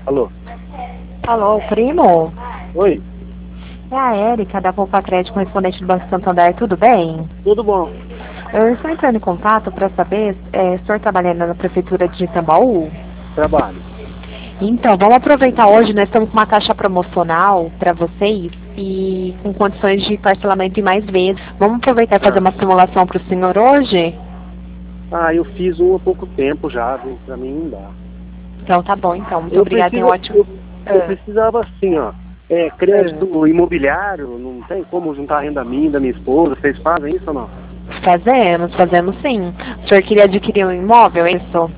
Alô? Alô, primo? Oi? É a Érica, da Poupa Crédito, correspondente do Banco Santander, tudo bem? Tudo bom? Eu estou entrando em contato para saber se o senhor trabalha na Prefeitura de Itambaú? Trabalho. Então, vamos aproveitar hoje, nós estamos com uma taxa promocional para vocês e com condições de parcelamento em mais vezes. Vamos aproveitar e fazer uma simulação para o senhor hoje? Eu fiz um há pouco tempo já, viu? Pra mim não dá. Então tá bom, então. Muito obrigada, tem ótimo. Eu precisava assim, ó. Crédito imobiliário, não tem como juntar a renda minha e da minha esposa. Vocês fazem isso ou não? Fazemos sim. O senhor queria adquirir um imóvel, é isso?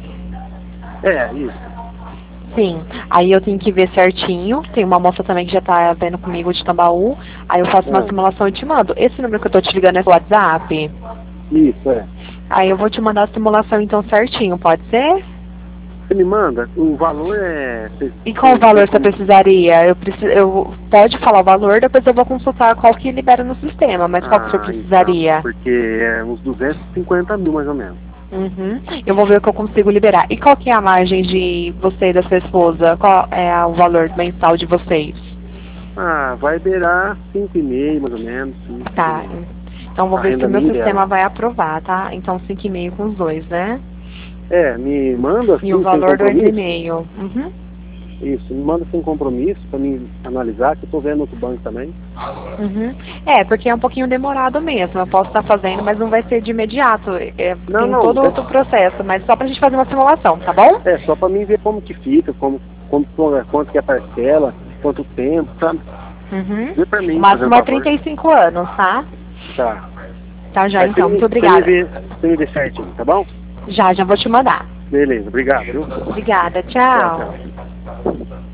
Isso. Sim, aí eu tenho que ver certinho. Tem uma moça também que já tá vendo comigo de Tambaú. Aí eu faço uma simulação e te mando. Esse número que eu tô te ligando é o WhatsApp? Isso, é. Aí eu vou te mandar a simulação então certinho, pode ser? Você me manda? O valor é... E qual o valor você precisaria? Eu pode falar o valor, depois eu vou consultar qual que libera no sistema, mas qual que o senhor precisaria? Então, porque é uns 250 mil mais ou menos. Uhum. Eu vou ver o que eu consigo liberar. E qual que é a margem de você e da sua esposa? Qual é o valor mensal de vocês? Vai beirar 5,5 mais ou menos. Tá. Então vou ver se o meu sistema vai aprovar, tá? Então 5,5 com os dois, né? Me manda assim, e o valor 2,5. Uhum. Isso, me manda sem compromisso pra mim analisar, que eu tô vendo outro banco também. Uhum. Porque é um pouquinho demorado mesmo. Eu posso estar fazendo, mas não vai ser de imediato. Tem todo outro processo, mas só pra gente fazer uma simulação, tá bom? Só pra mim ver como que fica, quanto que é a parcela, quanto tempo, sabe? Uhum. Vê pra mim. O máximo é 35 anos, tá? Tá. Tá já, então. Muito obrigada. Você me vê certinho, tá bom? Já vou te mandar. Beleza, obrigado, viu? Obrigada, tchau. Tchau.